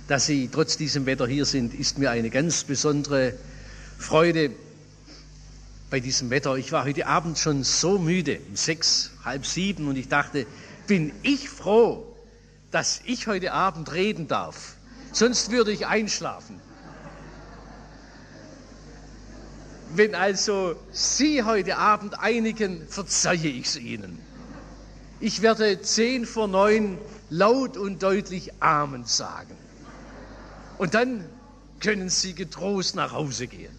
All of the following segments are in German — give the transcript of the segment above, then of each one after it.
dass Sie trotz diesem Wetter hier sind, ist mir eine ganz besondere Freude bei diesem Wetter. Ich war heute Abend schon so müde, um 6, halb 7, und ich dachte, bin ich froh, dass ich heute Abend reden darf. Sonst würde ich einschlafen. Wenn also Sie heute Abend einigen, verzeihe ich es Ihnen. Ich werde 10 vor 9 laut und deutlich Amen sagen. Und dann können Sie getrost nach Hause gehen.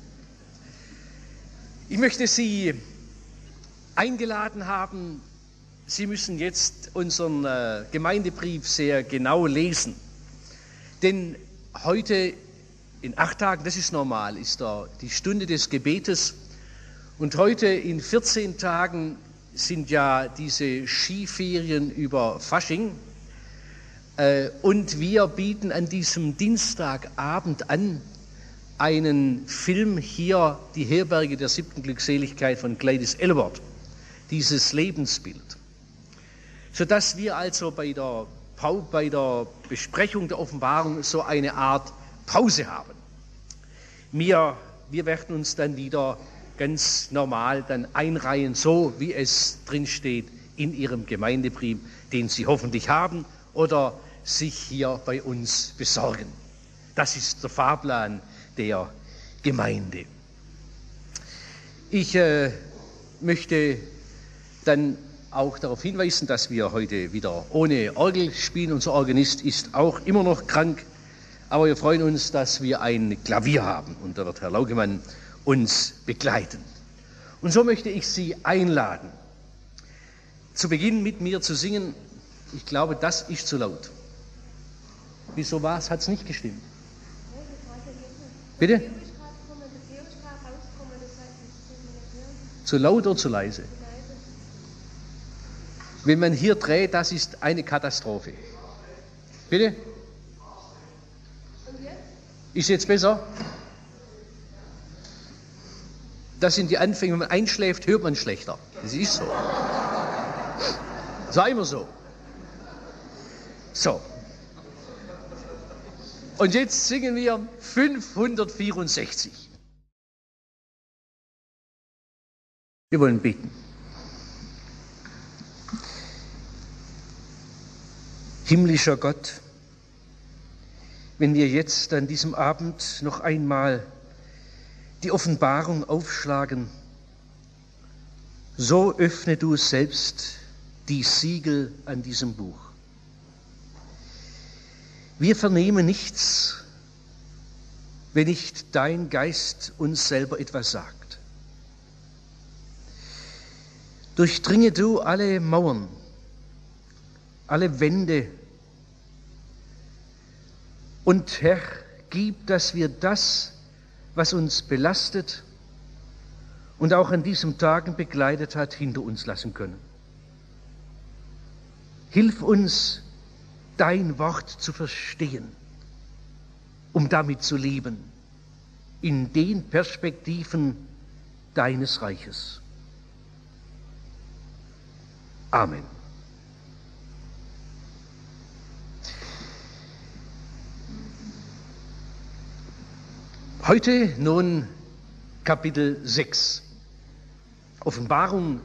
Ich möchte Sie eingeladen haben, Sie müssen jetzt unseren Gemeindebrief sehr genau lesen. Denn heute in 8 Tagen, das ist normal, ist die Stunde des Gebetes. Und heute in 14 Tagen sind ja diese Skiferien über Fasching. Und wir bieten an diesem Dienstagabend an einen Film hier, die Herberge der 7. Glückseligkeit von Gladys Aylward, dieses Lebensbild. Sodass wir also bei der Besprechung der Offenbarung so eine Art Pause haben. Wir werden uns dann wieder ganz normal dann einreihen, so wie es drinsteht in Ihrem Gemeindebrief, den Sie hoffentlich haben oder sich hier bei uns besorgen. Das ist der Fahrplan der Gemeinde. Ich möchte dann auch darauf hinweisen, dass wir heute wieder ohne Orgel spielen. Unser Organist ist auch immer noch krank, aber wir freuen uns, dass wir ein Klavier haben und da wird Herr Laugemann uns begleiten. Und so möchte ich Sie einladen, zu Beginn mit mir zu singen. Ich glaube, das ist zu laut. Wieso war es? Hat es nicht gestimmt? Bitte? Zu laut oder zu leise? Wenn man hier dreht, das ist eine Katastrophe. Bitte? Ist jetzt besser? Das sind die Anfänge. Wenn man einschläft, hört man schlechter. Das ist so. Sei immer so. So. Und jetzt singen wir 564. Wir wollen beten. Himmlischer Gott, wenn wir jetzt an diesem Abend noch einmal die Offenbarung aufschlagen, so öffne du selbst die Siegel an diesem Buch. Wir vernehmen nichts, wenn nicht dein Geist uns selber etwas sagt. Durchdringe du alle Mauern, alle Wände und Herr, gib, dass wir das, was uns belastet und auch an diesen Tagen begleitet hat, hinter uns lassen können. Hilf uns, dein Wort zu verstehen, um damit zu leben, in den Perspektiven deines Reiches. Amen. Heute nun Kapitel 6. Offenbarung.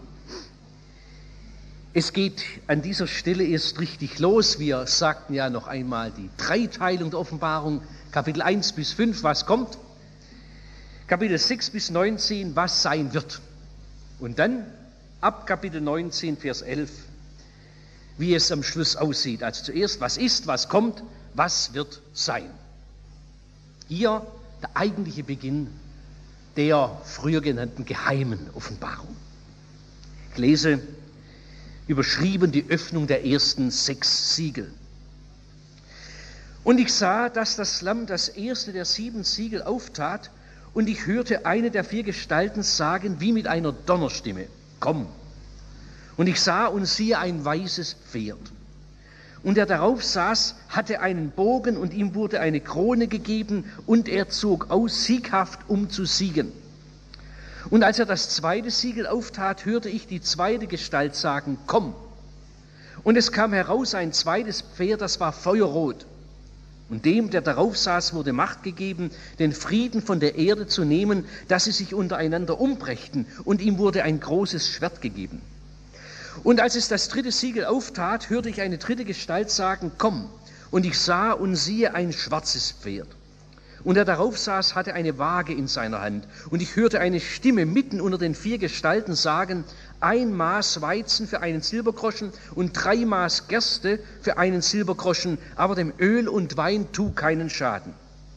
Es geht an dieser Stelle erst richtig los. Wir sagten ja noch einmal die Dreiteilung der Offenbarung. Kapitel 1 bis 5, was kommt? Kapitel 6 bis 19, was sein wird. Und dann ab Kapitel 19, Vers 11, wie es am Schluss aussieht. Also zuerst, was ist, was kommt, was wird sein. Hier der eigentliche Beginn der früher genannten geheimen Offenbarung. Ich lese überschrieben die Öffnung der ersten 6 Siegel. Und ich sah, dass das Lamm das erste der 7 Siegel auftat, und ich hörte eine der 4 Gestalten sagen, wie mit einer Donnerstimme, komm. Und ich sah und siehe ein weißes Pferd. Und der darauf saß, hatte einen Bogen, und ihm wurde eine Krone gegeben, und er zog aus, sieghaft, um zu siegen. Und als er das 2. Siegel auftat, hörte ich die 2. Gestalt sagen, komm. Und es kam heraus ein 2. Pferd, das war feuerrot. Und dem, der darauf saß, wurde Macht gegeben, den Frieden von der Erde zu nehmen, dass sie sich untereinander umbrächten. Und ihm wurde ein großes Schwert gegeben. Und als es das dritte Siegel auftat, hörte ich eine dritte Gestalt sagen, komm. Und ich sah und siehe ein schwarzes Pferd. Und der darauf saß, hatte eine Waage in seiner Hand. Und ich hörte eine Stimme mitten unter den 4 Gestalten sagen, 1 Maß Weizen für einen Silbergroschen und 3 Maß Gerste für einen Silbergroschen, aber dem Öl und Wein tu keinen Schaden.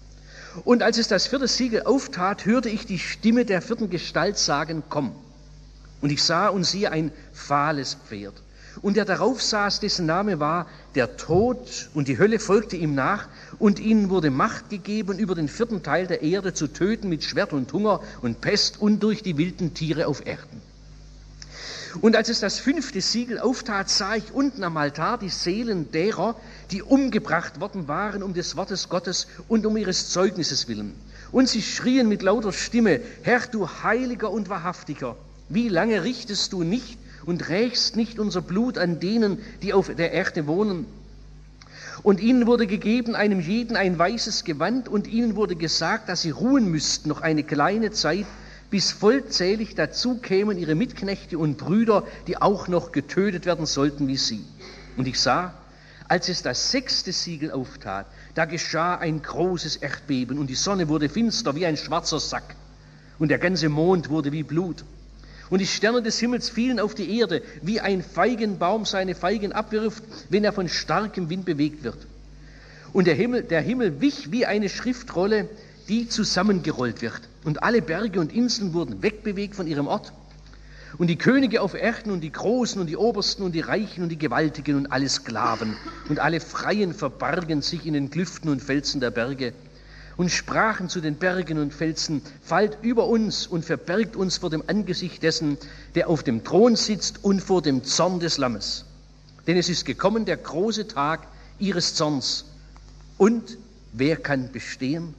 Und als es das 4. Siegel auftat, hörte ich die Stimme der 4. Gestalt sagen, komm. Und ich sah und siehe ein fahles Pferd. Und der darauf saß, dessen Name war der Tod, und die Hölle folgte ihm nach, und ihnen wurde Macht gegeben, über den 4. Teil der Erde zu töten mit Schwert und Hunger und Pest und durch die wilden Tiere auf Erden. Und als es das 5. Siegel auftat, sah ich unten am Altar die Seelen derer, die umgebracht worden waren um des Wortes Gottes und um ihres Zeugnisses willen. Und sie schrien mit lauter Stimme, Herr, du Heiliger und Wahrhaftiger, wie lange richtest du nicht und rächst nicht unser Blut an denen, die auf der Erde wohnen? Und ihnen wurde gegeben, einem jeden ein weißes Gewand, und ihnen wurde gesagt, dass sie ruhen müssten noch eine kleine Zeit, bis vollzählig dazu kämen ihre Mitknechte und Brüder, die auch noch getötet werden sollten wie sie. Und ich sah, als es das 6. Siegel auftat, da geschah ein großes Erdbeben, und die Sonne wurde finster wie ein schwarzer Sack, und der ganze Mond wurde wie Blut. Und die Sterne des Himmels fielen auf die Erde, wie ein Feigenbaum seine Feigen abwirft, wenn er von starkem Wind bewegt wird. Und der Himmel wich wie eine Schriftrolle, die zusammengerollt wird. Und alle Berge und Inseln wurden wegbewegt von ihrem Ort. Und die Könige auf Erden und die Großen und die Obersten und die Reichen und die Gewaltigen und alle Sklaven und alle Freien verbargen sich in den Klüften und Felsen der Berge und sprachen zu den Bergen und Felsen, fallt über uns und verbergt uns vor dem Angesicht dessen, der auf dem Thron sitzt und vor dem Zorn des Lammes. Denn es ist gekommen der große Tag ihres Zorns. Und wer kann bestehen?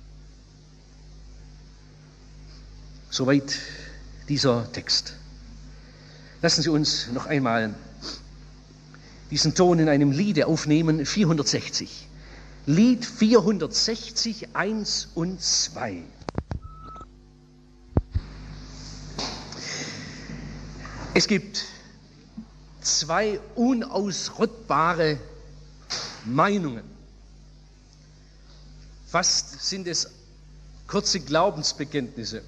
Soweit dieser Text. Lassen Sie uns noch einmal diesen Ton in einem Liede aufnehmen, 460. Lied 460, 1 und 2. Es gibt 2 unausrottbare Meinungen. Fast sind es kurze Glaubensbekenntnisse,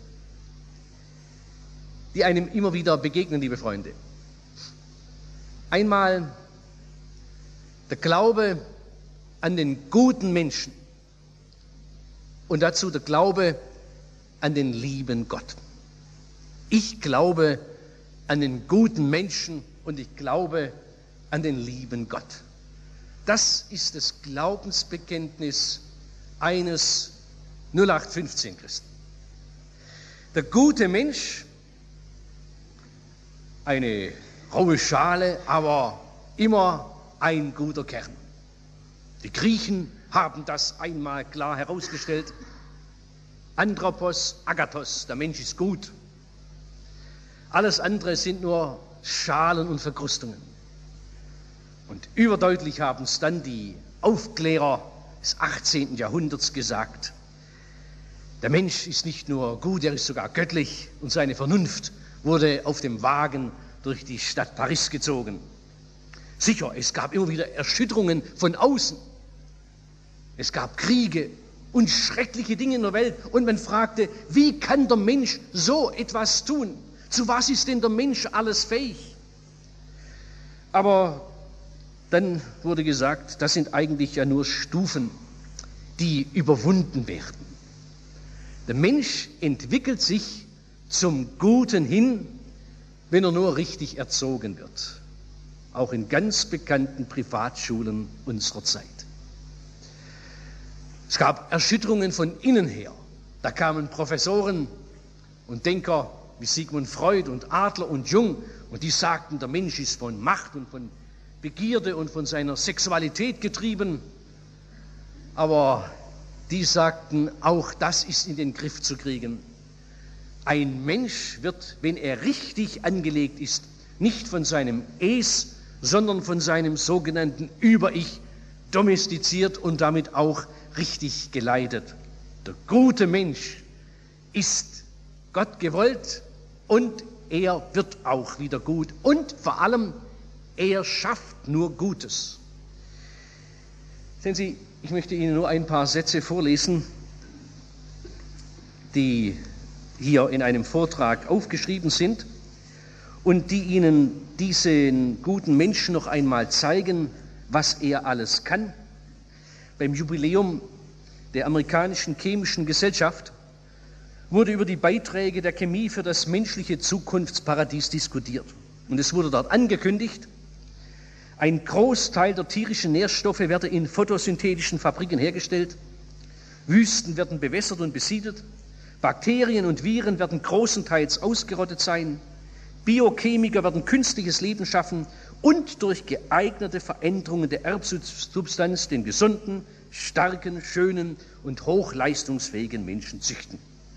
die einem immer wieder begegnen, liebe Freunde. Einmal der Glaube an den guten Menschen und dazu der Glaube an den lieben Gott. Ich glaube an den guten Menschen und ich glaube an den lieben Gott. Das ist das Glaubensbekenntnis eines 0815 Christen. Der gute Mensch, eine raue Schale, aber immer ein guter Kern. Die Griechen haben das einmal klar herausgestellt. Anthropos, Agathos, der Mensch ist gut. Alles andere sind nur Schalen und Verkrustungen. Und überdeutlich haben es dann die Aufklärer des 18. Jahrhunderts gesagt. Der Mensch ist nicht nur gut, er ist sogar göttlich, und seine Vernunft wurde auf dem Wagen durch die Stadt Paris gezogen. Sicher, es gab immer wieder Erschütterungen von außen. Es gab Kriege und schreckliche Dinge in der Welt. Und man fragte, wie kann der Mensch so etwas tun? Zu was ist denn der Mensch alles fähig? Aber dann wurde gesagt, das sind eigentlich ja nur Stufen, die überwunden werden. Der Mensch entwickelt sich zum Guten hin, wenn er nur richtig erzogen wird. Auch in ganz bekannten Privatschulen unserer Zeit. Es gab Erschütterungen von innen her. Da kamen Professoren und Denker wie Sigmund Freud und Adler und Jung, und die sagten, der Mensch ist von Macht und von Begierde und von seiner Sexualität getrieben. Aber die sagten, auch das ist in den Griff zu kriegen. Ein Mensch wird, wenn er richtig angelegt ist, nicht von seinem Es, sondern von seinem sogenannten Über-Ich domestiziert und damit auch richtig geleitet. Der gute Mensch ist Gott gewollt und er wird auch wieder gut. Und vor allem, er schafft nur Gutes. Sehen Sie, ich möchte Ihnen nur ein paar Sätze vorlesen, die hier in einem Vortrag aufgeschrieben sind und die Ihnen diesen guten Menschen noch einmal zeigen, was er alles kann. Beim Jubiläum der amerikanischen chemischen Gesellschaft wurde über die Beiträge der Chemie für das menschliche Zukunftsparadies diskutiert. Und es wurde dort angekündigt, ein Großteil der tierischen Nährstoffe werde in photosynthetischen Fabriken hergestellt, Wüsten werden bewässert und besiedelt, Bakterien und Viren werden großenteils ausgerottet sein, Biochemiker werden künstliches Leben schaffen und durch geeignete Veränderungen der Erbsubstanz den gesunden, starken, schönen und hochleistungsfähigen Menschen züchten.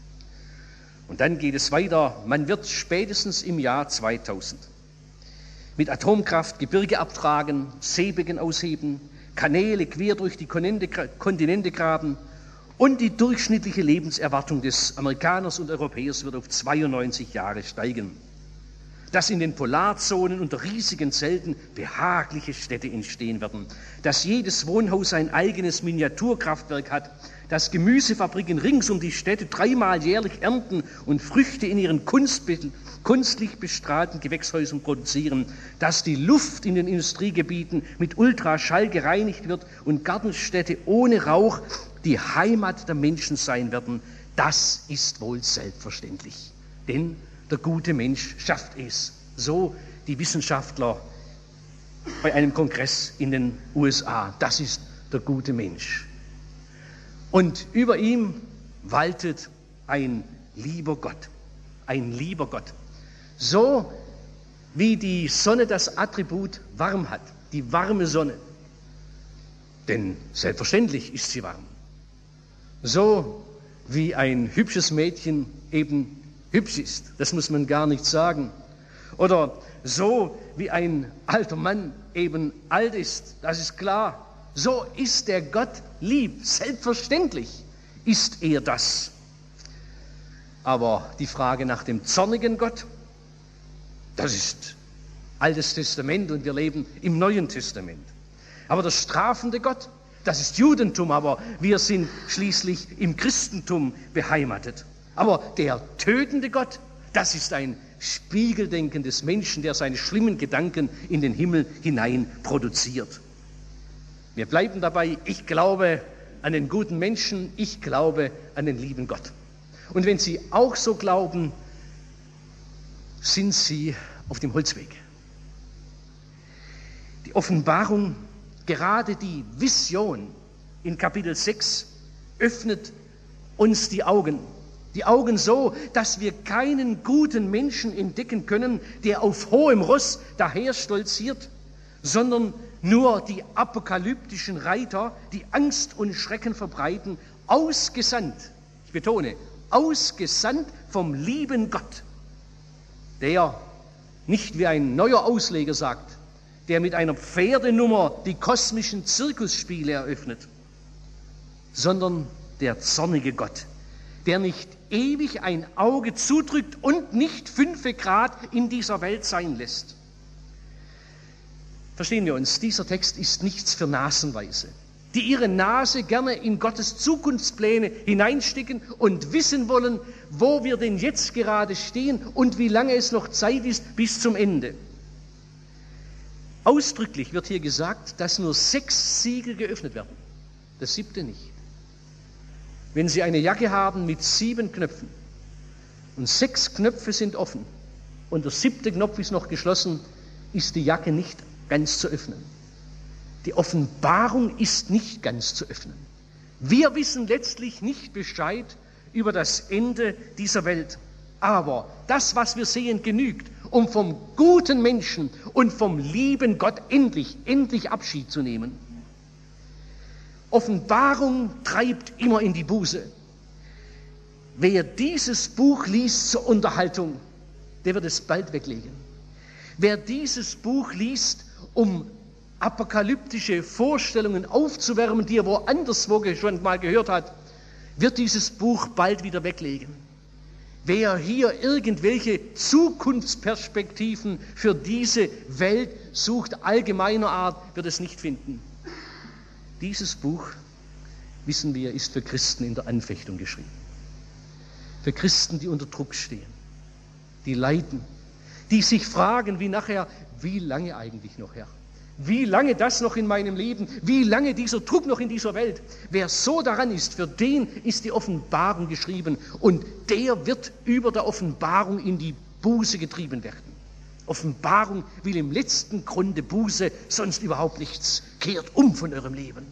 Und dann geht es weiter, man wird spätestens im Jahr 2000 mit Atomkraft Gebirge abtragen, Seebecken ausheben, Kanäle quer durch die Kontinente graben und die durchschnittliche Lebenserwartung des Amerikaners und Europäers wird auf 92 Jahre steigen. Dass in den Polarzonen unter riesigen Zelten behagliche Städte entstehen werden, dass jedes Wohnhaus ein eigenes Miniaturkraftwerk hat, dass Gemüsefabriken rings um die Städte 3-mal jährlich ernten und Früchte in ihren künstlich bestrahlten Gewächshäusern produzieren, dass die Luft in den Industriegebieten mit Ultraschall gereinigt wird und Gartenstädte ohne Rauch die Heimat der Menschen sein werden, das ist wohl selbstverständlich. Denn der gute Mensch schafft es. So die Wissenschaftler bei einem Kongress in den USA. Das ist der gute Mensch. Und über ihm waltet ein lieber Gott. Ein lieber Gott. So wie die Sonne das Attribut warm hat. Die warme Sonne. Denn selbstverständlich ist sie warm. So wie ein hübsches Mädchen eben hübsch ist, das muss man gar nicht sagen. Oder so wie ein alter Mann eben alt ist, das ist klar. So ist der Gott lieb, selbstverständlich ist er das. Aber die Frage nach dem zornigen Gott, das ist Altes Testament und wir leben im Neuen Testament. Aber der strafende Gott, das ist Judentum, aber wir sind schließlich im Christentum beheimatet. Aber der tötende Gott, das ist ein Spiegeldenken des Menschen, der seine schlimmen Gedanken in den Himmel hinein produziert. Wir bleiben dabei, ich glaube an den guten Menschen, ich glaube an den lieben Gott. Und wenn Sie auch so glauben, sind Sie auf dem Holzweg. Die Offenbarung, gerade die Vision in Kapitel 6, öffnet uns die Augen so, dass wir keinen guten Menschen entdecken können, der auf hohem Ross daher stolziert, sondern nur die apokalyptischen Reiter, die Angst und Schrecken verbreiten, ausgesandt, ich betone, ausgesandt vom lieben Gott, der nicht wie ein neuer Ausleger sagt, der mit einer Pferdenummer die kosmischen Zirkusspiele eröffnet, sondern der zornige Gott, der nicht ewig ein Auge zudrückt und nicht 5 Grad in dieser Welt sein lässt. Verstehen wir uns, dieser Text ist nichts für Nasenweise, die ihre Nase gerne in Gottes Zukunftspläne hineinstecken und wissen wollen, wo wir denn jetzt gerade stehen und wie lange es noch Zeit ist bis zum Ende. Ausdrücklich wird hier gesagt, dass nur 6 Siegel geöffnet werden, das 7. nicht. Wenn Sie eine Jacke haben mit 7 Knöpfen und 6 Knöpfe sind offen und der 7. Knopf ist noch geschlossen, ist die Jacke nicht ganz zu öffnen. Die Offenbarung ist nicht ganz zu öffnen. Wir wissen letztlich nicht Bescheid über das Ende dieser Welt. Aber das, was wir sehen, genügt, um vom guten Menschen und vom lieben Gott endlich Abschied zu nehmen. Offenbarung treibt immer in die Buße. Wer dieses Buch liest zur Unterhaltung, der wird es bald weglegen. Wer dieses Buch liest, um apokalyptische Vorstellungen aufzuwärmen, die er woanders schon mal gehört hat, wird dieses Buch bald wieder weglegen. Wer hier irgendwelche Zukunftsperspektiven für diese Welt sucht, allgemeiner Art, wird es nicht finden. Dieses Buch, wissen wir, ist für Christen in der Anfechtung geschrieben. Für Christen, die unter Druck stehen, die leiden, die sich fragen, wie lange eigentlich noch, Herr? Wie lange das noch in meinem Leben? Wie lange dieser Druck noch in dieser Welt? Wer so daran ist, für den ist die Offenbarung geschrieben und der wird über der Offenbarung in die Buße getrieben werden. Offenbarung will im letzten Grunde Buße, sonst überhaupt nichts. Kehrt um von eurem Leben.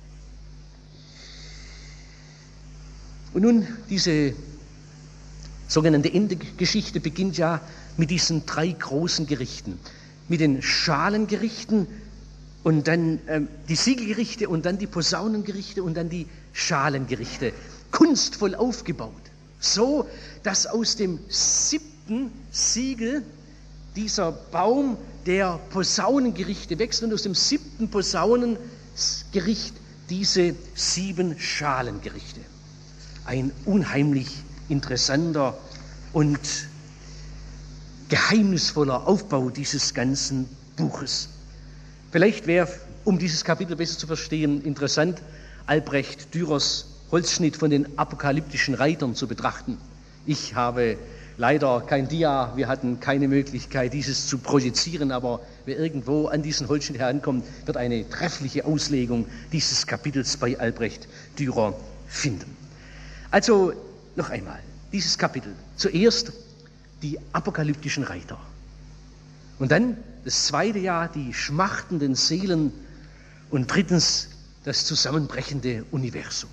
Und nun, diese sogenannte Endegeschichte beginnt ja mit diesen 3 großen Gerichten. Mit den Schalengerichten und dann die Siegelgerichte und dann die Posaunengerichte und dann die Schalengerichte. Kunstvoll aufgebaut. So, dass aus dem 7. Siegel dieser Baum der Posaunengerichte wächst und aus dem 7. Posaunengericht diese 7 Schalengerichte. Ein unheimlich interessanter und geheimnisvoller Aufbau dieses ganzen Buches. Vielleicht wäre, um dieses Kapitel besser zu verstehen, interessant, Albrecht Dürers Holzschnitt von den apokalyptischen Reitern zu betrachten. Ich habe leider kein Dia, wir hatten keine Möglichkeit, dieses zu projizieren, aber wer irgendwo an diesen Holzschnitt herankommt, wird eine treffliche Auslegung dieses Kapitels bei Albrecht Dürer finden. Also noch einmal, dieses Kapitel. Zuerst die apokalyptischen Reiter. Und dann das zweite Jahr die schmachtenden Seelen und drittens das zusammenbrechende Universum.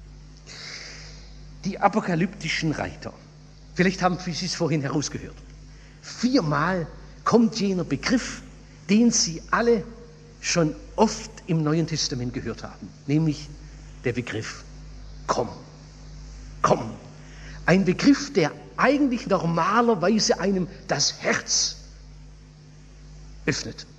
Die apokalyptischen Reiter. Vielleicht haben Sie es vorhin herausgehört. 4-mal kommt jener Begriff, den Sie alle schon oft im Neuen Testament gehört haben, nämlich der Begriff komm. Komm. Ein Begriff, der eigentlich normalerweise einem das Herz öffnet.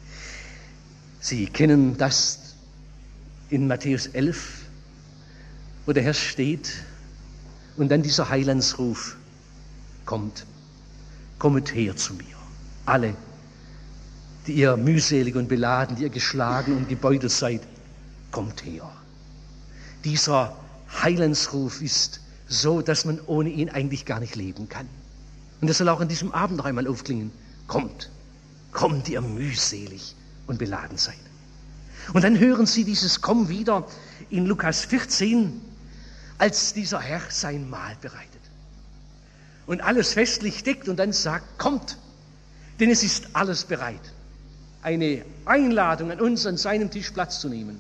Sie kennen das in Matthäus 11, wo der Herr steht und dann dieser Heilandsruf kommt. Kommet her zu mir, alle, die ihr mühselig und beladen, die ihr geschlagen und gebeutelt seid, kommt her. Dieser Heilandsruf ist so, dass man ohne ihn eigentlich gar nicht leben kann. Und das soll auch an diesem Abend noch einmal aufklingen. Kommt, kommt, ihr mühselig und beladen seid. Und dann hören Sie dieses Komm wieder in Lukas 14, als dieser Herr sein Mahl bereitet. Und alles festlich deckt und dann sagt, kommt, denn es ist alles bereit. Eine Einladung an uns, an seinem Tisch Platz zu nehmen.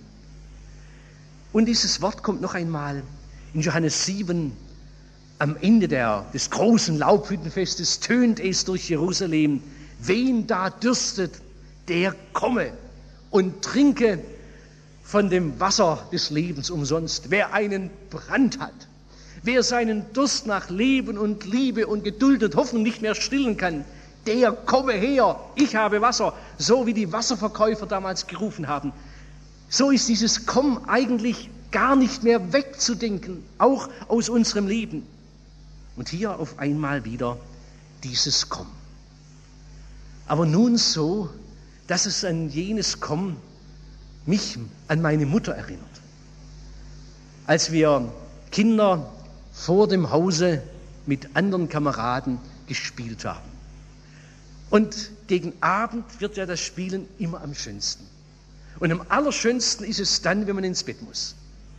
Und dieses Wort kommt noch einmal in Johannes 7, am Ende des großen Laubhüttenfestes tönt es durch Jerusalem, wen da dürstet, der komme und trinke von dem Wasser des Lebens umsonst. Wer einen Brand hat, wer seinen Durst nach Leben und Liebe und Geduld und Hoffnung nicht mehr stillen kann, der komme her, ich habe Wasser, so wie die Wasserverkäufer damals gerufen haben. So ist dieses Komm eigentlich gar nicht mehr wegzudenken, auch aus unserem Leben. Und hier auf einmal wieder dieses Komm. Aber nun so, dass es an jenes Komm mich an meine Mutter erinnert. Als wir Kinder vor dem Hause mit anderen Kameraden gespielt haben. Und gegen Abend wird ja das Spielen immer am schönsten. Und am allerschönsten ist es dann, wenn man ins Bett muss.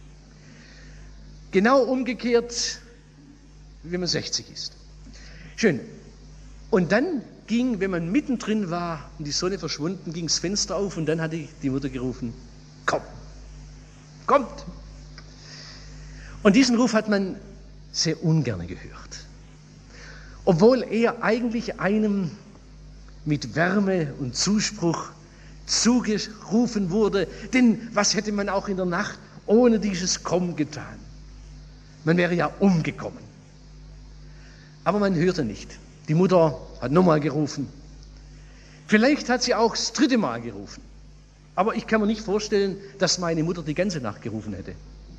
Genau umgekehrt, wenn man 60 ist. Schön. Und dann ging, wenn man mittendrin war und die Sonne verschwunden, ging das Fenster auf und dann hatte die Mutter gerufen, komm, kommt. Und diesen Ruf hat man sehr ungern gehört. Obwohl er eigentlich einem mit Wärme und Zuspruch zugerufen wurde, denn was hätte man auch in der Nacht ohne dieses Komm getan? Man wäre ja umgekommen. Aber man hörte nicht. Die Mutter hat nochmal gerufen. Vielleicht hat sie auch das 3. Mal gerufen. Aber ich kann mir nicht vorstellen, dass meine Mutter die ganze Nacht gerufen hätte.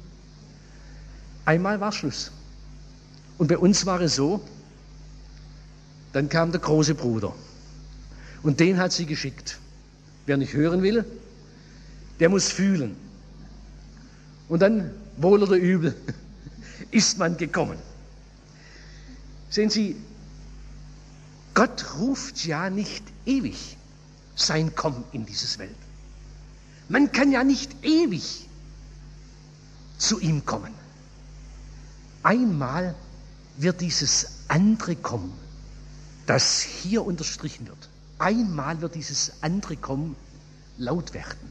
Einmal war Schluss. Und bei uns war es so, dann kam der große Bruder. Und den hat sie geschickt. Wer nicht hören will, der muss fühlen. Und dann, wohl oder übel, ist man gekommen. Sehen Sie, Gott ruft ja nicht ewig sein Komm in dieses Welt. Man kann ja nicht ewig zu ihm kommen. Einmal wird dieses andere Kommen, das hier unterstrichen wird, einmal wird dieses andere Kommen laut werden.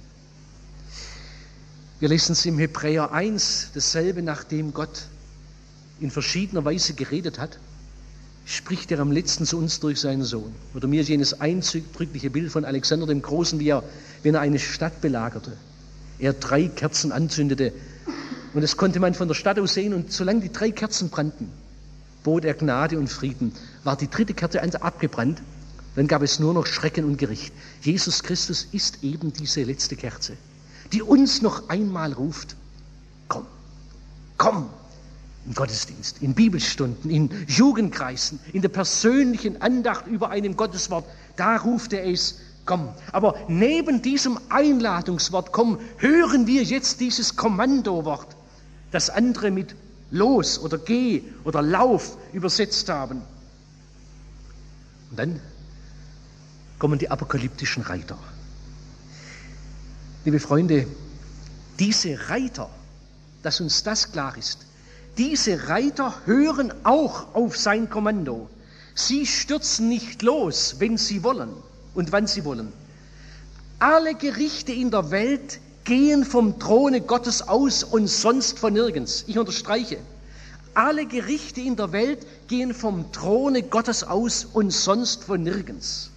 Wir lesen es im Hebräer 1, dasselbe, nachdem Gott in verschiedener Weise geredet hat, spricht er am letzten zu uns durch seinen Sohn. Oder mir ist jenes eindrückliche Bild von Alexander dem Großen, wie er, wenn er eine Stadt belagerte, er 3 Kerzen anzündete. Und das konnte man von der Stadt aus sehen. Und solange die 3 Kerzen brannten, bot er Gnade und Frieden. War die 3. Kerze abgebrannt, dann gab es nur noch Schrecken und Gericht. Jesus Christus ist eben diese letzte Kerze, die uns noch einmal ruft, komm, komm. Im Gottesdienst, in Bibelstunden, in Jugendkreisen, in der persönlichen Andacht über einem Gotteswort, da ruft er es, komm. Aber neben diesem Einladungswort, komm, hören wir jetzt dieses Kommandowort, das andere mit los oder geh oder lauf übersetzt haben. Und dann kommen die apokalyptischen Reiter. Liebe Freunde, diese Reiter, dass uns das klar ist, diese Reiter hören auch auf sein Kommando. Sie stürzen nicht los, wenn sie wollen und wann sie wollen. Alle Gerichte in der Welt gehen vom Throne Gottes aus und sonst von nirgends. Ich unterstreiche, alle Gerichte in der Welt gehen vom Throne Gottes aus und sonst von nirgends.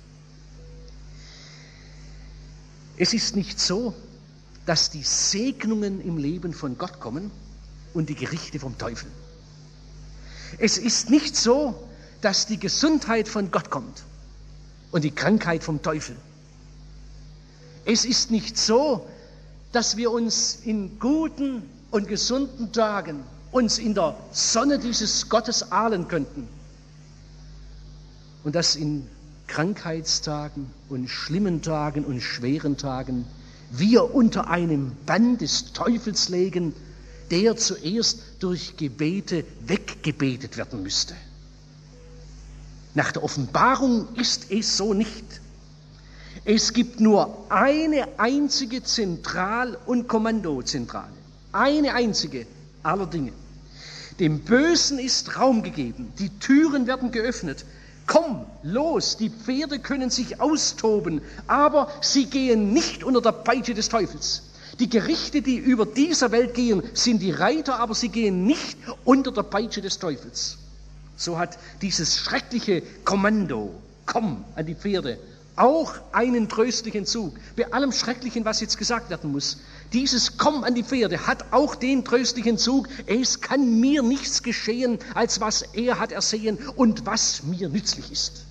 Es ist nicht so, dass die Segnungen im Leben von Gott kommen und die Gerichte vom Teufel. Es ist nicht so, dass die Gesundheit von Gott kommt und die Krankheit vom Teufel. Es ist nicht so, dass wir uns in guten und gesunden Tagen uns in der Sonne dieses Gottes ahlen könnten und dass in Krankheitstagen und schlimmen Tagen und schweren Tagen wir unter einem Bann des Teufels legen, der zuerst durch Gebete weggebetet werden müsste. Nach der Offenbarung ist es so nicht. Es gibt nur eine einzige Zentral- und Kommandozentrale. Eine einzige aller Dinge. Dem Bösen ist Raum gegeben. Die Türen werden geöffnet. Komm, los, die Pferde können sich austoben, aber sie gehen nicht unter der Peitsche des Teufels. Die Gerichte, die über dieser Welt gehen, sind die Reiter, aber sie gehen nicht unter der Peitsche des Teufels. So hat dieses schreckliche Kommando, komm an die Pferde, auch einen tröstlichen Zug. Bei allem Schrecklichen, was jetzt gesagt werden muss, dieses Komm an die Pferde hat auch den tröstlichen Zug, es kann mir nichts geschehen, als was er hat ersehen und was mir nützlich ist.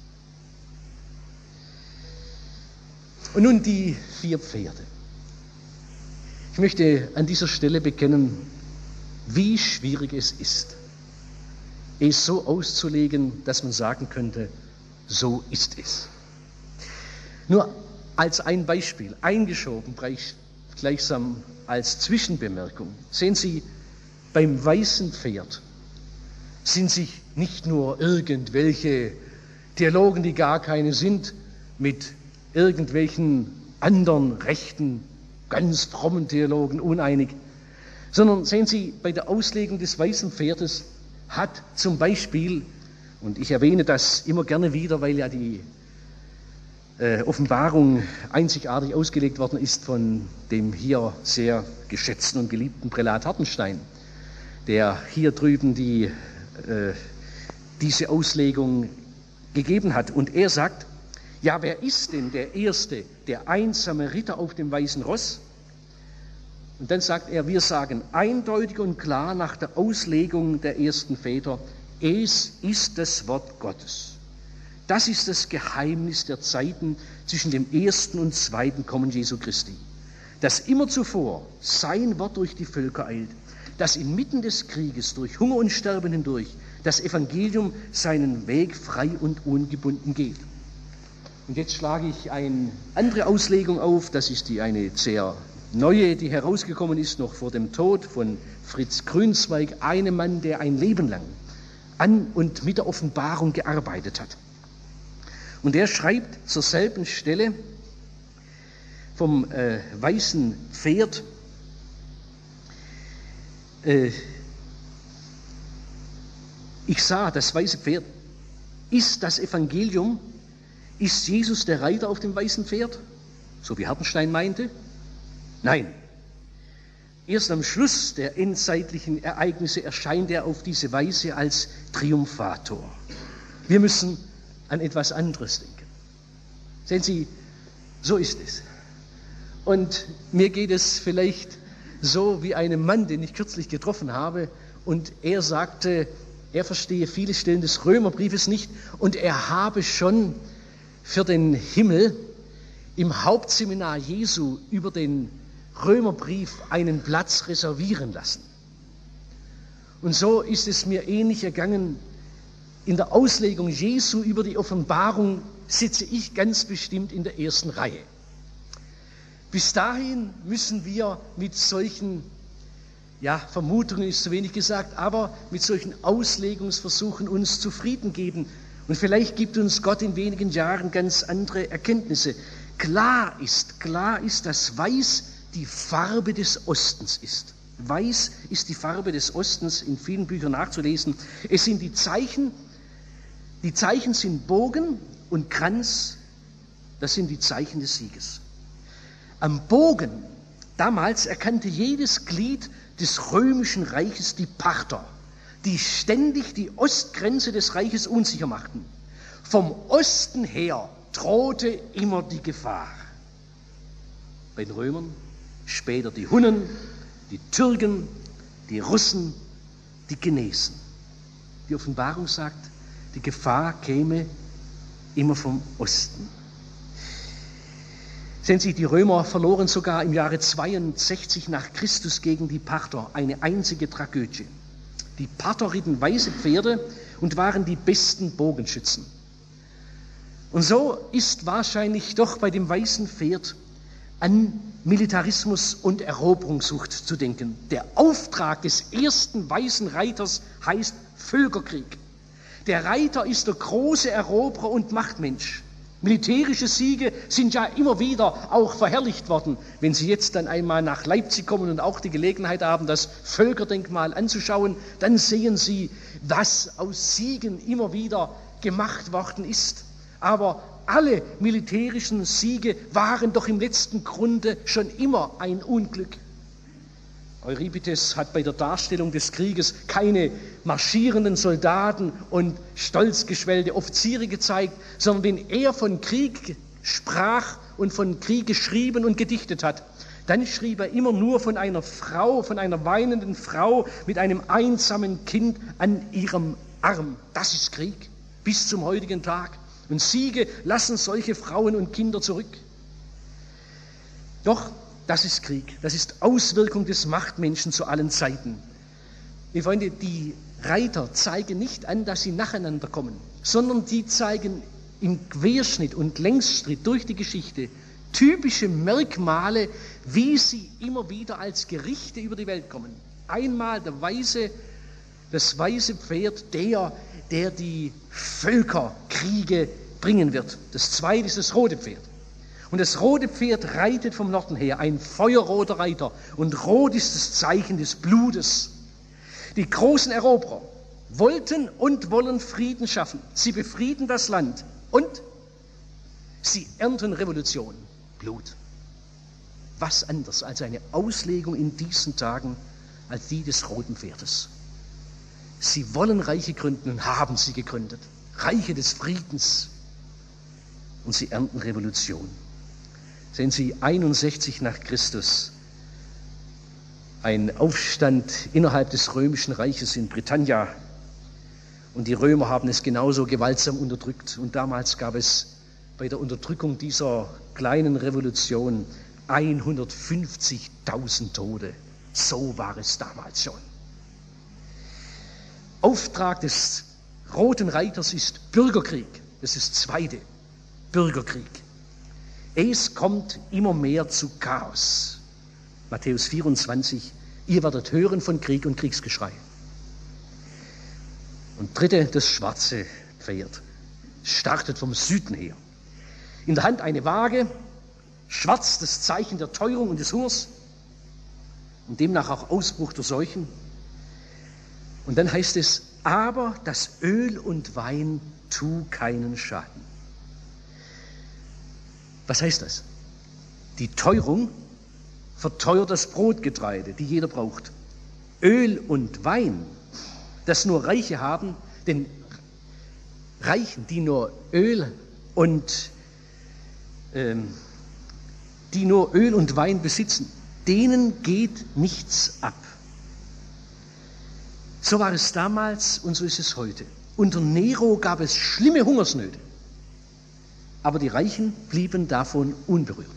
Und nun die 4 Pferde. Ich möchte an dieser Stelle bekennen, wie schwierig es ist, es so auszulegen, dass man sagen könnte, so ist es. Nur als ein Beispiel, eingeschoben, gleichsam als Zwischenbemerkung. Sehen Sie, beim weißen Pferd sind sich nicht nur irgendwelche Theologen, die gar keine sind, mit irgendwelchen anderen rechten, ganz frommen Theologen uneinig, sondern sehen Sie, bei der Auslegung des weißen Pferdes hat zum Beispiel, und ich erwähne das immer gerne wieder, weil ja die Offenbarung einzigartig ausgelegt worden ist von dem hier sehr geschätzten und geliebten Prälat Hartenstein, der hier drüben diese Auslegung gegeben hat. Und er sagt, ja, wer ist denn der Erste, der einsame Ritter auf dem weißen Ross? Und dann sagt er, wir sagen eindeutig und klar nach der Auslegung der ersten Väter, es ist das Wort Gottes. Das ist das Geheimnis der Zeiten zwischen dem ersten und zweiten Kommen Jesu Christi. dass immer zuvor sein Wort durch die Völker eilt, dass inmitten des Krieges, durch Hunger und Sterben hindurch, das Evangelium seinen Weg frei und ungebunden geht. Und jetzt schlage ich eine andere Auslegung auf, das ist eine sehr neue, die herausgekommen ist, noch vor dem Tod von Fritz Grünzweig, einem Mann, der ein Leben lang an und mit der Offenbarung gearbeitet hat. Und er schreibt zur selben Stelle vom weißen Pferd, ich sah, das weiße Pferd ist das Evangelium, ist Jesus der Reiter auf dem weißen Pferd, so wie Hartenstein meinte? Nein. Erst am Schluss der endzeitlichen Ereignisse erscheint er auf diese Weise als Triumphator. Wir müssen an etwas anderes denken. Sehen Sie, so ist es. Und mir geht es vielleicht so wie einem Mann, den ich kürzlich getroffen habe, und er sagte, er verstehe viele Stellen des Römerbriefes nicht und er habe schon für den Himmel im Hauptseminar Jesu über den Römerbrief einen Platz reservieren lassen. Und so ist es mir ähnlich ergangen. In der Auslegung Jesu über die Offenbarung sitze ich ganz bestimmt in der ersten Reihe. Bis dahin müssen wir mit solchen, Vermutungen ist zu wenig gesagt, aber mit solchen Auslegungsversuchen uns zufrieden geben. Und vielleicht gibt uns Gott in wenigen Jahren ganz andere Erkenntnisse. Klar ist, dass Weiß die Farbe des Ostens ist. Weiß ist die Farbe des Ostens, in vielen Büchern nachzulesen. Es sind die Zeichen sind Bogen und Kranz, das sind die Zeichen des Sieges. Am Bogen, damals erkannte jedes Glied des römischen Reiches die Parther, die ständig die Ostgrenze des Reiches unsicher machten. Vom Osten her drohte immer die Gefahr. Bei den Römern, später die Hunnen, die Türken, die Russen, die Chinesen. Die Offenbarung sagt, die Gefahr käme immer vom Osten. Sehen Sie, die Römer verloren sogar im Jahre 62 nach Christus gegen die Parther eine einzige Tragödie. Die Parther ritten weiße Pferde und waren die besten Bogenschützen. Und so ist wahrscheinlich doch bei dem weißen Pferd an Militarismus und Eroberungssucht zu denken. Der Auftrag des ersten weißen Reiters heißt Völkerkrieg. Der Reiter ist der große Eroberer und Machtmensch. Militärische Siege sind ja immer wieder auch verherrlicht worden. Wenn Sie jetzt dann einmal nach Leipzig kommen und auch die Gelegenheit haben, das Völkerdenkmal anzuschauen, dann sehen Sie, was aus Siegen immer wieder gemacht worden ist. Aber alle militärischen Siege waren doch im letzten Grunde schon immer ein Unglück. Euripides hat bei der Darstellung des Krieges keine marschierenden Soldaten und stolzgeschwellte Offiziere gezeigt, sondern wenn er von Krieg sprach und von Krieg geschrieben und gedichtet hat, dann schrieb er immer nur von einer Frau, von einer weinenden Frau mit einem einsamen Kind an ihrem Arm. Das ist Krieg bis zum heutigen Tag. Und Siege lassen solche Frauen und Kinder zurück. Doch das ist Krieg, das ist Auswirkung des Machtmenschen zu allen Zeiten. Liebe Freunde, die Reiter zeigen nicht an, dass sie nacheinander kommen, sondern die zeigen im Querschnitt und Längsschritt durch die Geschichte typische Merkmale, wie sie immer wieder als Gerichte über die Welt kommen. Einmal das weiße Pferd, der die Völkerkriege bringen wird. Das zweite ist das rote Pferd. Und das rote Pferd reitet vom Norden her, ein feuerroter Reiter. Und rot ist das Zeichen des Blutes. Die großen Eroberer wollten und wollen Frieden schaffen. Sie befrieden das Land und sie ernten Revolution, Blut. Was anders als eine Auslegung in diesen Tagen als die des roten Pferdes. Sie wollen Reiche gründen und haben sie gegründet. Reiche des Friedens. Und sie ernten Revolution. Sehen Sie, 61 nach Christus, ein Aufstand innerhalb des römischen Reiches in Britannia. Und die Römer haben es genauso gewaltsam unterdrückt. Und damals gab es bei der Unterdrückung dieser kleinen Revolution 150.000 Tote. So war es damals schon. Auftrag des Roten Reiters ist Bürgerkrieg. Das ist das zweite, Bürgerkrieg. Es kommt immer mehr zu Chaos. Matthäus 24, ihr werdet hören von Krieg und Kriegsgeschrei. Und dritte, das schwarze Pferd. Startet vom Süden her. In der Hand eine Waage, schwarz das Zeichen der Teuerung und des Hungers und demnach auch Ausbruch der Seuchen. Und dann heißt es, aber das Öl und Wein tu keinen Schaden. Was heißt das? Die Teuerung verteuert das Brotgetreide, die jeder braucht. Öl und Wein, das nur Reiche haben, denn Reichen, die nur Öl und Wein besitzen, denen geht nichts ab. So war es damals und so ist es heute. Unter Nero gab es schlimme Hungersnöte, aber die Reichen blieben davon unberührt.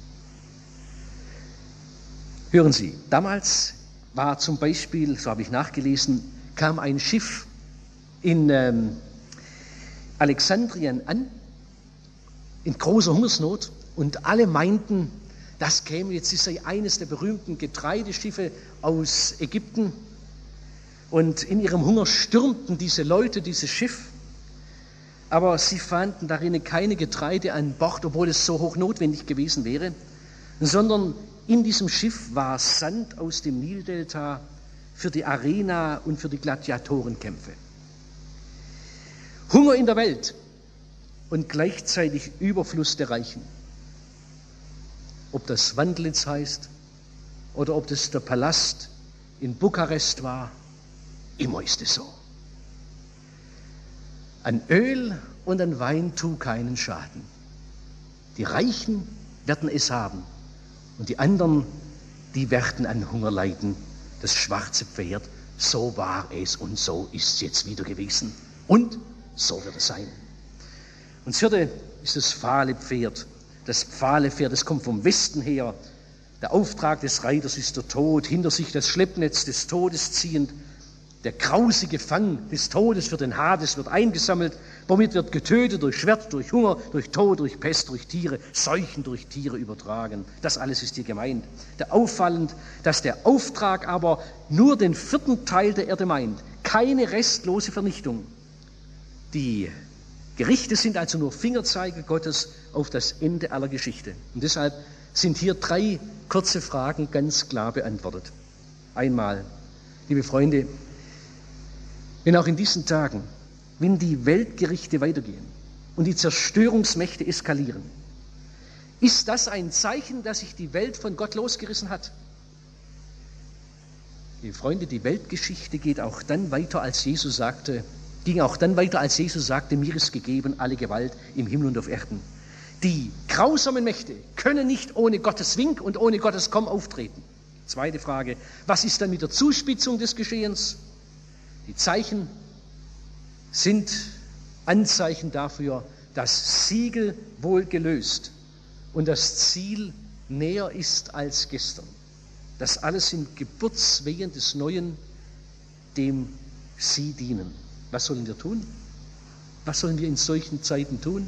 Hören Sie, damals war zum Beispiel, so habe ich nachgelesen, kam ein Schiff in Alexandrien an, in großer Hungersnot, und alle meinten, das käme jetzt, es sei eines der berühmten Getreideschiffe aus Ägypten. Und in ihrem Hunger stürmten diese Leute dieses Schiff, aber sie fanden darin keine Getreide an Bord, obwohl es so hoch notwendig gewesen wäre, sondern in diesem Schiff war Sand aus dem Nildelta für die Arena und für die Gladiatorenkämpfe. Hunger in der Welt und gleichzeitig Überfluss der Reichen. Ob das Wandlitz heißt oder ob das der Palast in Bukarest war, immer ist es so. An Öl und an Wein tu keinen Schaden. Die Reichen werden es haben und die anderen, die werden an Hunger leiden. Das schwarze Pferd, so war es und so ist es jetzt wieder gewesen. Und so wird es sein. Und das vierte ist das fahle Pferd. Das fahle Pferd, das kommt vom Westen her. Der Auftrag des Reiters ist der Tod, hinter sich das Schleppnetz des Todes ziehend. Der grausige Fang des Todes für den Hades wird eingesammelt. Womit wird getötet durch Schwert, durch Hunger, durch Tod, durch Pest, durch Tiere, Seuchen durch Tiere übertragen. Das alles ist hier gemeint. Auffallend, dass der Auftrag aber nur den 4. Teil der Erde meint. Keine restlose Vernichtung. Die Gerichte sind also nur Fingerzeige Gottes auf das Ende aller Geschichte. Und deshalb sind hier 3 kurze Fragen ganz klar beantwortet. Einmal, liebe Freunde, wenn auch in diesen Tagen, wenn die Weltgerichte weitergehen und die Zerstörungsmächte eskalieren, ist das ein Zeichen, dass sich die Welt von Gott losgerissen hat? Liebe Freunde, die Weltgeschichte ging auch dann weiter, als Jesus sagte, mir ist gegeben alle Gewalt im Himmel und auf Erden. Die grausamen Mächte können nicht ohne Gottes Wink und ohne Gottes Kommen auftreten. Zweite Frage, was ist dann mit der Zuspitzung des Geschehens? Die Zeichen sind Anzeichen dafür, das Siegel wohl gelöst und das Ziel näher ist als gestern. Das alles sind Geburtswehen des Neuen, dem Sie dienen. Was sollen wir tun? Was sollen wir in solchen Zeiten tun?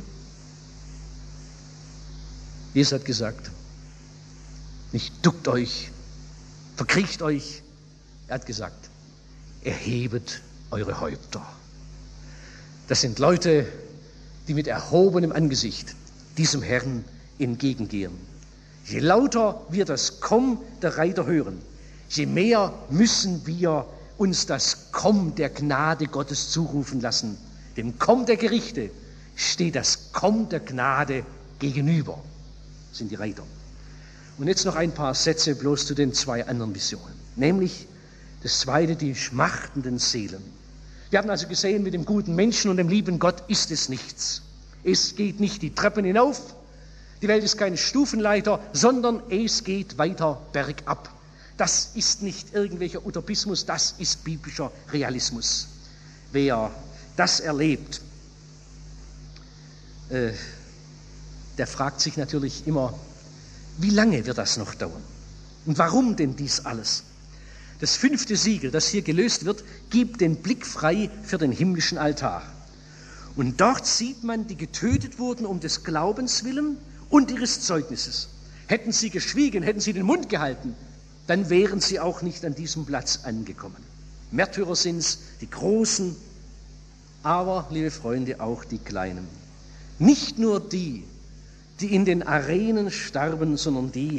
Jesus hat gesagt, nicht duckt euch, verkriecht euch. Er hat gesagt, erhebet eure Häupter. Das sind Leute, die mit erhobenem Angesicht diesem Herrn entgegengehen. Je lauter wir das Komm der Reiter hören, je mehr müssen wir uns das Komm der Gnade Gottes zurufen lassen. Dem Komm der Gerichte steht das Komm der Gnade gegenüber, sind die Reiter. Und jetzt noch ein paar Sätze bloß zu den 2 anderen Visionen. Nämlich das zweite, die schmachtenden Seelen. Wir haben also gesehen, mit dem guten Menschen und dem lieben Gott ist es nichts. Es geht nicht die Treppen hinauf, die Welt ist keine Stufenleiter, sondern es geht weiter bergab. Das ist nicht irgendwelcher Utopismus, das ist biblischer Realismus. Wer das erlebt, der fragt sich natürlich immer, Wie lange wird das noch dauern? Und warum denn dies alles? Das 5. Siegel, das hier gelöst wird, gibt den Blick frei für den himmlischen Altar. Und dort sieht man, die getötet wurden um des Glaubens willen und ihres Zeugnisses. Hätten sie geschwiegen, hätten sie den Mund gehalten, dann wären sie auch nicht an diesem Platz angekommen. Märtyrer sind es, die Großen, aber, liebe Freunde, auch die Kleinen. Nicht nur die, die in den Arenen starben, sondern die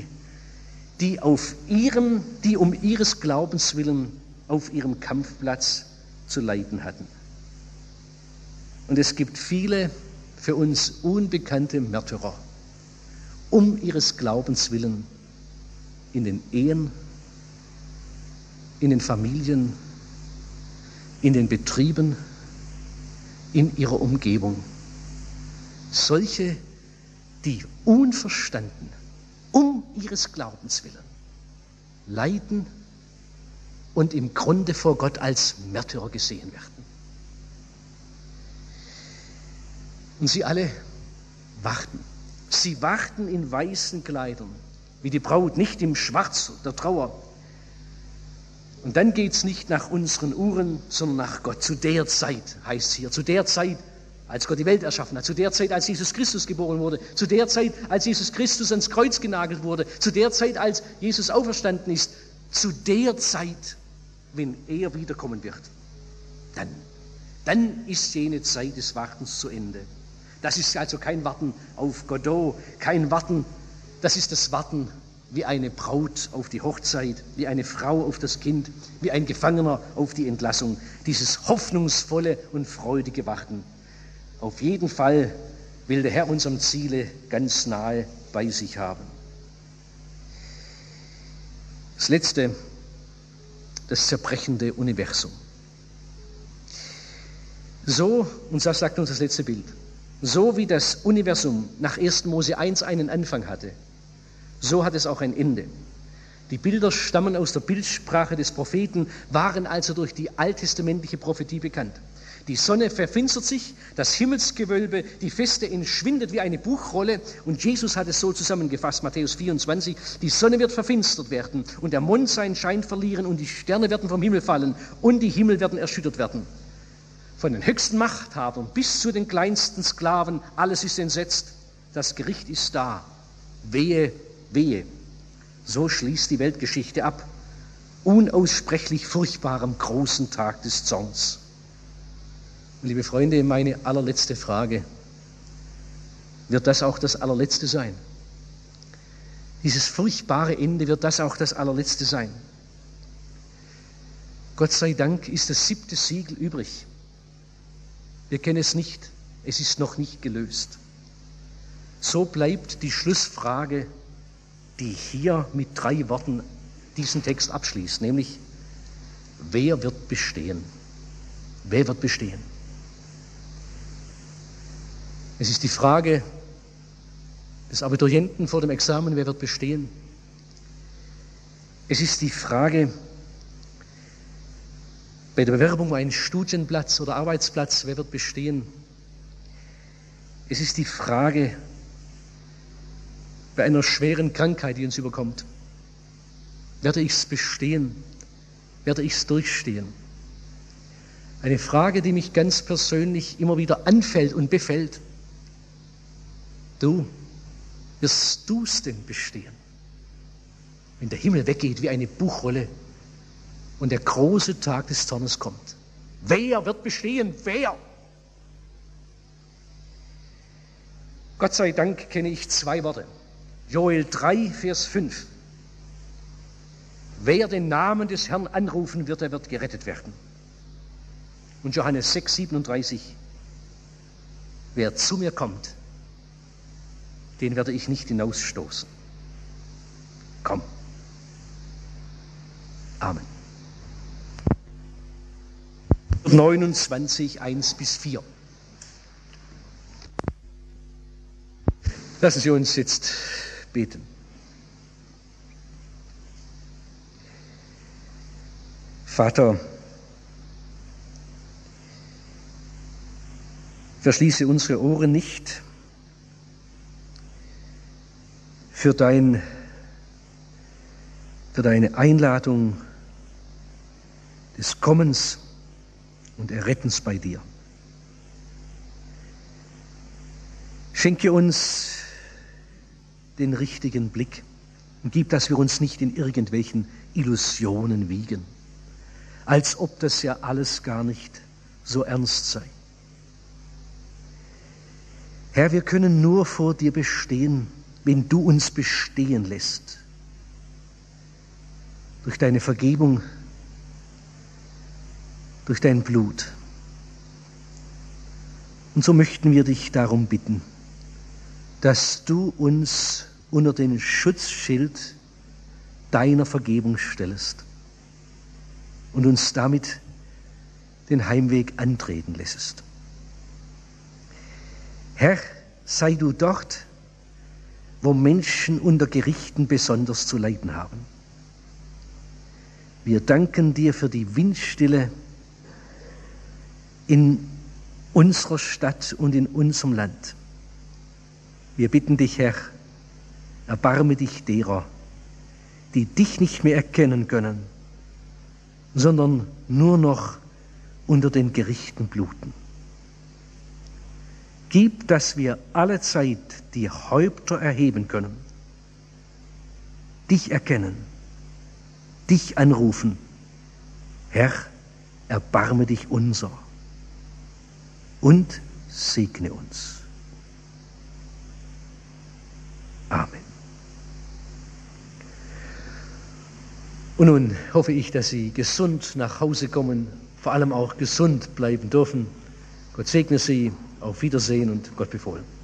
um ihres Glaubens willen auf ihrem Kampfplatz zu leiden hatten. Und es gibt viele für uns unbekannte Märtyrer, um ihres Glaubens willen in den Ehen, in den Familien, in den Betrieben, in ihrer Umgebung. Solche, die unverstanden um ihres Glaubens willen leiden und im Grunde vor Gott als Märtyrer gesehen werden. Und sie alle warten. Sie warten in weißen Kleidern, wie die Braut, nicht im Schwarz der Trauer. Und dann geht es nicht nach unseren Uhren, sondern nach Gott. Zu der Zeit, heißt es hier, zu der Zeit, als Gott die Welt erschaffen hat, zu der Zeit, als Jesus Christus geboren wurde, zu der Zeit, als Jesus Christus ans Kreuz genagelt wurde, zu der Zeit, als Jesus auferstanden ist, zu der Zeit, wenn er wiederkommen wird. Dann ist jene Zeit des Wartens zu Ende. Das ist also kein Warten auf Godot, kein Warten, das ist das Warten wie eine Braut auf die Hochzeit, wie eine Frau auf das Kind, wie ein Gefangener auf die Entlassung. Dieses hoffnungsvolle und freudige Warten. Auf jeden Fall will der Herr unserem Ziele ganz nahe bei sich haben. Das Letzte, das zerbrechende Universum. So, und das sagt uns das letzte Bild, so wie das Universum nach 1. Mose 1 einen Anfang hatte, so hat es auch ein Ende. Die Bilder stammen aus der Bildsprache des Propheten, waren also durch die alttestamentliche Prophetie bekannt. Die Sonne verfinstert sich, das Himmelsgewölbe, die Feste entschwindet wie eine Buchrolle. Und Jesus hat es so zusammengefasst, Matthäus 24, die Sonne wird verfinstert werden und der Mond seinen Schein verlieren und die Sterne werden vom Himmel fallen und die Himmel werden erschüttert werden. Von den höchsten Machthabern bis zu den kleinsten Sklaven, alles ist entsetzt. Das Gericht ist da. Wehe, wehe. So schließt die Weltgeschichte ab. Unaussprechlich furchtbarem großen Tag des Zorns. Und liebe Freunde, meine allerletzte Frage, wird das auch das allerletzte sein? Dieses furchtbare Ende, wird das auch das allerletzte sein? Gott sei Dank ist das 7. Siegel übrig. Wir kennen es nicht, es ist noch nicht gelöst. So bleibt die Schlussfrage, die hier mit 3 Worten diesen Text abschließt, nämlich, wer wird bestehen? Wer wird bestehen? Es ist die Frage des Abiturienten vor dem Examen, wer wird bestehen? Es ist die Frage bei der Bewerbung um einen Studienplatz oder Arbeitsplatz, wer wird bestehen? Es ist die Frage bei einer schweren Krankheit, die uns überkommt. Werde ich es bestehen? Werde ich es durchstehen? Eine Frage, die mich ganz persönlich immer wieder anfällt und befällt. Wirst du es denn bestehen? Wenn der Himmel weggeht wie eine Buchrolle und der große Tag des Zornes kommt. Wer wird bestehen? Wer? Gott sei Dank kenne ich 2 Worte. Joel 3, Vers 5. Wer den Namen des Herrn anrufen wird, der wird gerettet werden. Und Johannes 6, 37. Wer zu mir kommt, den werde ich nicht hinausstoßen. Komm. Amen. 29, 1-4. Lassen Sie uns jetzt beten. Vater, verschließe unsere Ohren nicht für deine Einladung des Kommens und Errettens bei dir. Schenke uns den richtigen Blick und gib, dass wir uns nicht in irgendwelchen Illusionen wiegen, als ob das ja alles gar nicht so ernst sei. Herr, wir können nur vor dir bestehen, wenn du uns bestehen lässt. Durch deine Vergebung, durch dein Blut. Und so möchten wir dich darum bitten, dass du uns unter den Schutzschild deiner Vergebung stellst und uns damit den Heimweg antreten lässest. Herr, sei du dort, wo Menschen unter Gerichten besonders zu leiden haben. Wir danken dir für die Windstille in unserer Stadt und in unserem Land. Wir bitten dich, Herr, erbarme dich derer, die dich nicht mehr erkennen können, sondern nur noch unter den Gerichten bluten. Gib, dass wir allezeit die Häupter erheben können, dich erkennen, dich anrufen. Herr, erbarme dich unser und segne uns. Amen. Und nun hoffe ich, dass Sie gesund nach Hause kommen, vor allem auch gesund bleiben dürfen. Gott segne Sie, auf Wiedersehen und Gott befohlen.